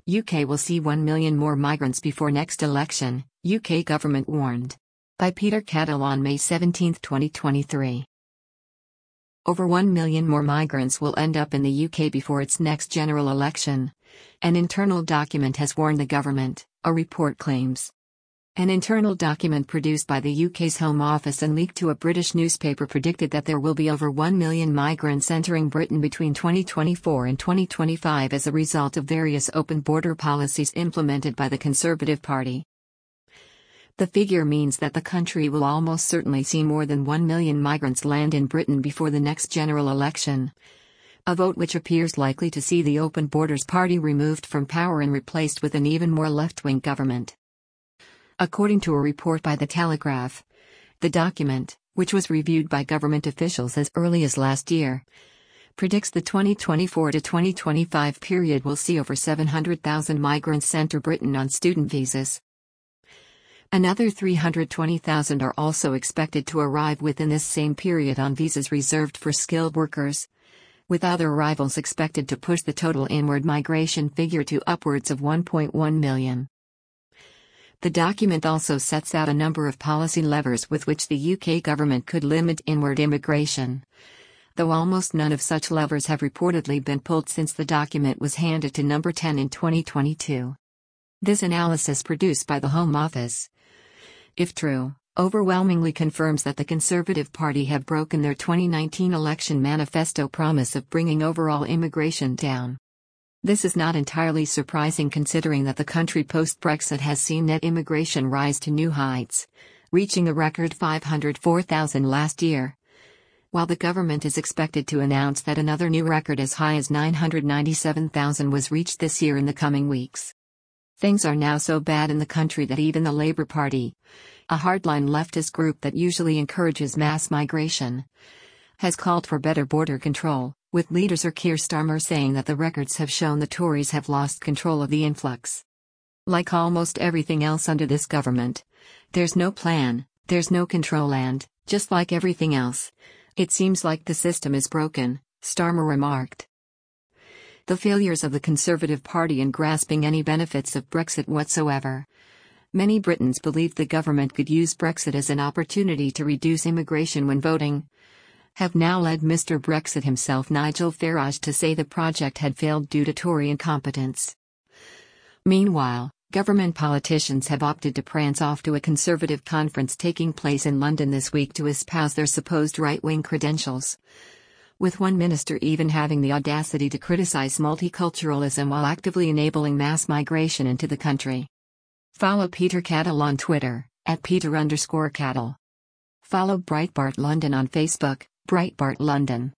UK will see 1 million more migrants before next election, UK government warned. By Peter Cattle on May 17, 2023. Over 1 million more migrants will end up in the UK before its next general election. An internal document has warned the government, a report claims. An internal document produced by the UK's Home Office and leaked to a British newspaper predicted that there will be over 1 million migrants entering Britain between 2024 and 2025 as a result of various open border policies implemented by the Conservative Party. The figure means that the country will almost certainly see more than 1 million migrants land in Britain before the next general election. A vote which appears likely to see the Open Borders Party removed from power and replaced with an even more left-wing government. According to a report by The Telegraph, the document, which was reviewed by government officials as early as last year, predicts the 2024 to 2025 period will see over 700,000 migrants enter Britain on student visas. Another 320,000 are also expected to arrive within this same period on visas reserved for skilled workers, with other arrivals expected to push the total inward migration figure to upwards of 1.1 million. The document also sets out a number of policy levers with which the UK government could limit inward immigration, though almost none of such levers have reportedly been pulled since the document was handed to Number 10 in 2022. This analysis produced by the Home Office, if true, overwhelmingly confirms that the Conservative Party have broken their 2019 election manifesto promise of bringing overall immigration down. This is not entirely surprising considering that the country post-Brexit has seen net immigration rise to new heights, reaching a record 504,000 last year, while the government is expected to announce that another new record as high as 997,000 was reached this year in the coming weeks. Things are now so bad in the country that even the Labour Party, a hardline leftist group that usually encourages mass migration, has called for better border control, with leader Sir Keir Starmer saying that the records have shown the Tories have lost control of the influx. Like almost everything else under this government, there's no plan, there's no control and, just like everything else, it seems like the system is broken, Starmer remarked. The failures of the Conservative Party in grasping any benefits of Brexit whatsoever. Many Britons believed the government could use Brexit as an opportunity to reduce immigration when voting, have now led Mr. Brexit himself Nigel Farage to say the project had failed due to Tory incompetence. Meanwhile, government politicians have opted to prance off to a Conservative conference taking place in London this week to espouse their supposed right-wing credentials, with one minister even having the audacity to criticize multiculturalism while actively enabling mass migration into the country. Follow Peter Cattle on Twitter, @Peter_Cattle. Follow Breitbart London on Facebook, Breitbart London.